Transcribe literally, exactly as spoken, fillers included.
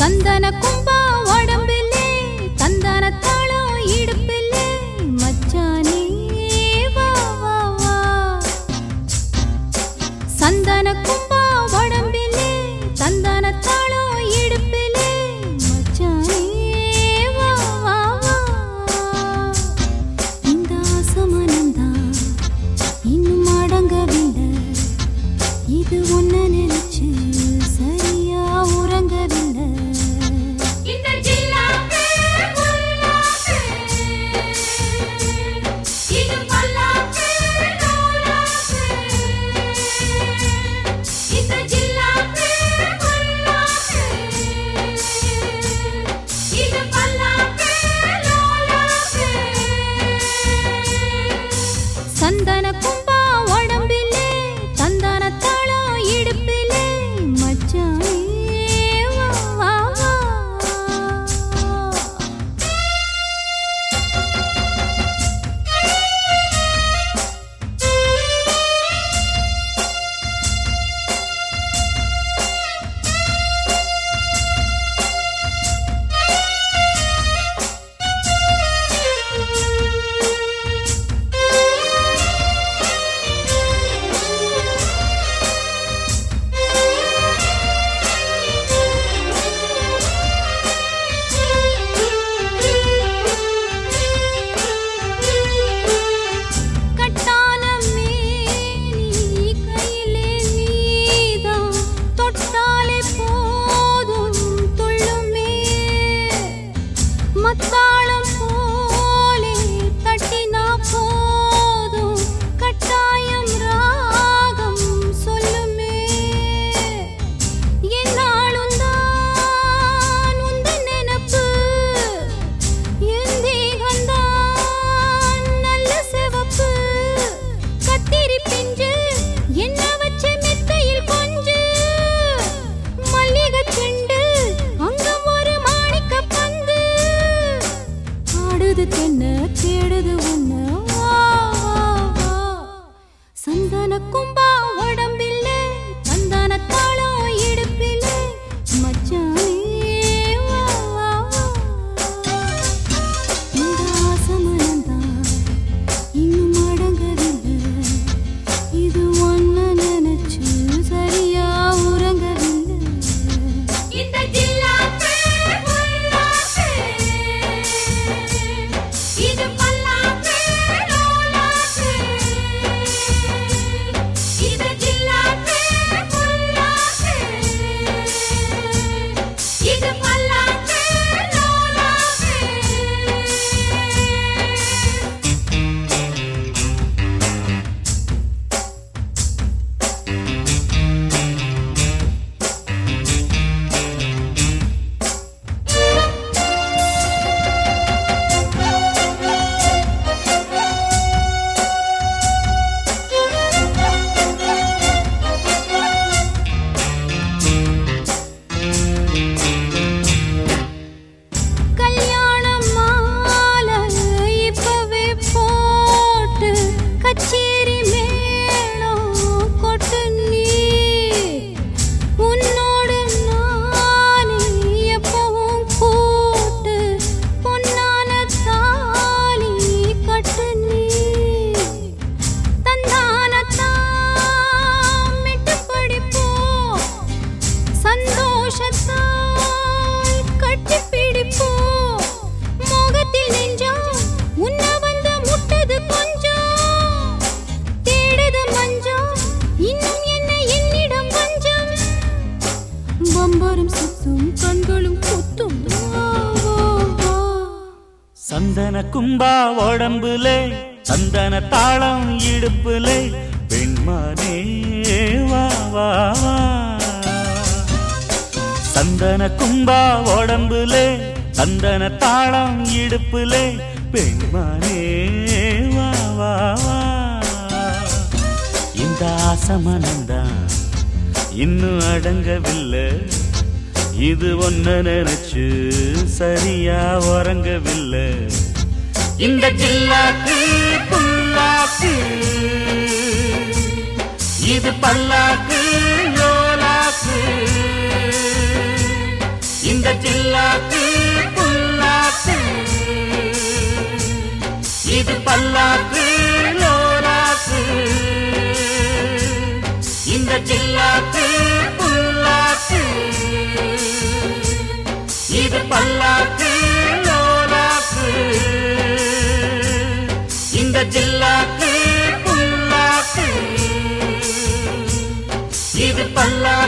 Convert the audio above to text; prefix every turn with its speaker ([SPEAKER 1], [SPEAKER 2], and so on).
[SPEAKER 1] சந்தன கும்பா உடம்பிலே தந்தன தாளம் இடுப்பிலே மச்சானே வா வா வா. சந்தன கும்பா உடம்பிலே தந்தன தாளம் இடுப்பிலே மச்சானே வா வா வா. இந்த ஆசமனந்தான் இன்னும் அடங்கவில்லை, இது ஒன்ன நினைச்சு சரியா உறங்கவில்லை. சந்தன கும்பா உடம்பிலே தந்தன தாளம் இடுப்பிலே மச்சானே வா வா வா. மத்தாளம் போலே தட்டினா போதும் கட்டாயம் ராகம் சொல்லுமே. என்னாலும் தான் உந்தன் நினப்பு, என் தேகந்தான் நல்ல சிவப்பு. கத்திரி பிஞ்சு என்ன வச்ச மெத்தையில் கொஞ்சு, மல்லிகை செண்டு அங்கம் ஒரு மாணிக்க பந்து. ஆடுது தென்ன தேடுது உன்ன வா வா வா. சந்தன கும்பா உடம்பிலே தந்தன தாளம் இடுப்பிலே மச்சானே வா வா வா. இந்த ஆசமனந்தான் இன்னும் அடங்கவில்லை, இது ஒன்ன நினைச்சு சரியா உறங்கவில்லை. இந்த ஜில்லாப்பு புல்லாப்பு, இது பல்லாக்கு லோலாக்கு. இது ஜில்லாப்பு புல்லாக்கு, இது பல்லாக்கு லோலாக்கு. கல்யாணம் மாலை இப்பவே போட்டு கச்சேரி மேளம் கொட்டு நீ. உன்னோடு நானே எப்பவும் கூட்டு பொன்னான தாலி கட்டு நீ. தந்தானத்தான் மிட்டு படிப்போம், சந்தோஷத்தால் கட்டி பிடிப்போம். மோகத்தில் நெஞ்சம் உன்ன வந்து முட்டது கொஞ்சம், தேடுது மஞ்சம் இன்னும் என்ன என்னிடம் வஞ்சம். பம்பரம் சுத்தும் கண்களும் குத்தும் வா வா வா.
[SPEAKER 2] சந்தன கும்பா உடம்புலே சந்தன தாளம் இடுப்புலே பெண்மானே வா வா வா. சந்தன கும்பா உடம்புலே சந்தன தாளம் இடுப்புலே பெண்மானே வா வா வா. இந்த ஆசமனந்தான் இன்னும் அடங்கவில்லை, இது ஒன்ன நினைச்சு சரியா உறங்கவில்லை. இந்த ஜில்லாக்கு புல்லாக்கு, இது பல்லாக்கு லோலாக்கு. இந்த பல்லாக்கு புல்லாக்கு இது பல்லாக்கு லோலாக்கு இந்த ஜில்லாக்கு புல்லாக்கு இது பல்லாக்கு